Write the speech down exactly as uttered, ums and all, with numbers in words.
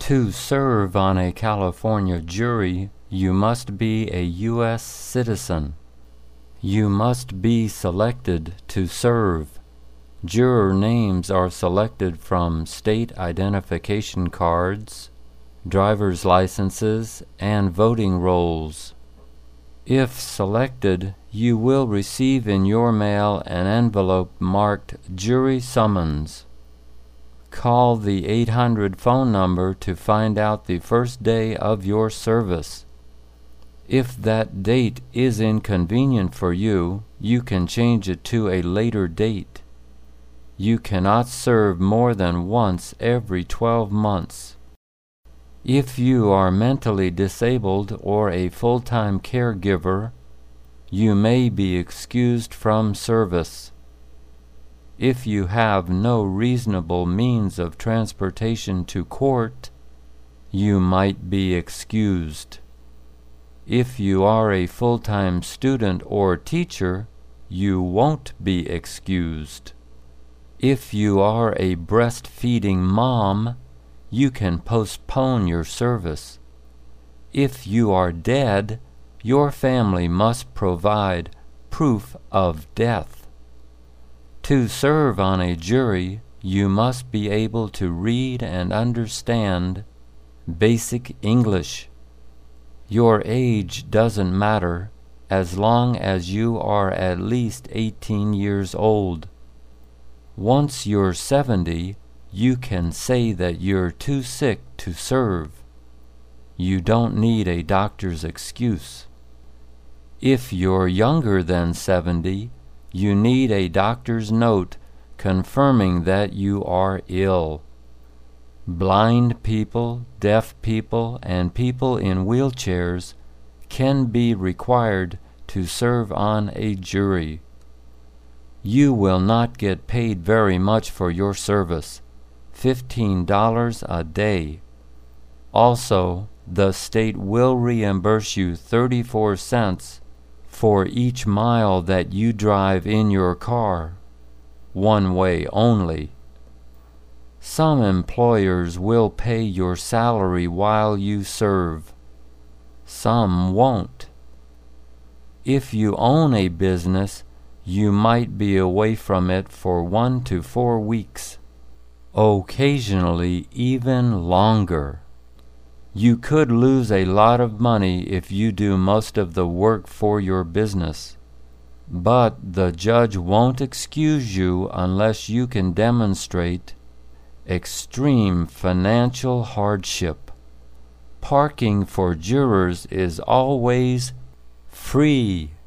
To serve on a California jury, you must be a U S citizen. You must be selected to serve. Juror names are selected from state identification cards, driver's licenses, and voting rolls. If selected, you will receive in your mail an envelope marked Jury Summons. Call the eight hundred phone number to find out the first day of your service. If that date is inconvenient for you, you can change it to a later date. You cannot serve more than once every twelve months. If you are mentally disabled or a full-time caregiver, you may be excused from service. If you have no reasonable means of transportation to court, you might be excused. If you are a full-time student or teacher, you won't be excused. If you are a breastfeeding mom, you can postpone your service. If you are dead, your family must provide proof of death. To serve on a jury, you must be able to read and understand basic English. Your age doesn't matter as long as you are at least eighteen years old. Once you're seventy, you can say that you're too sick to serve. You don't need a doctor's excuse. If you're younger than seventy, you need a doctor's note confirming that you are ill. Blind people, deaf people, and people in wheelchairs can be required to serve on a jury. You will not get paid very much for your service, fifteen dollars a day. Also, the state will reimburse you thirty-four cents for each mile that you drive in your car, one way only. Some employers will pay your salary while you serve. Some won't. If you own a business, you might be away from it for one to four weeks, occasionally even longer. You could lose a lot of money if you do most of the work for your business, but the judge won't excuse you unless you can demonstrate extreme financial hardship. Parking for jurors is always free.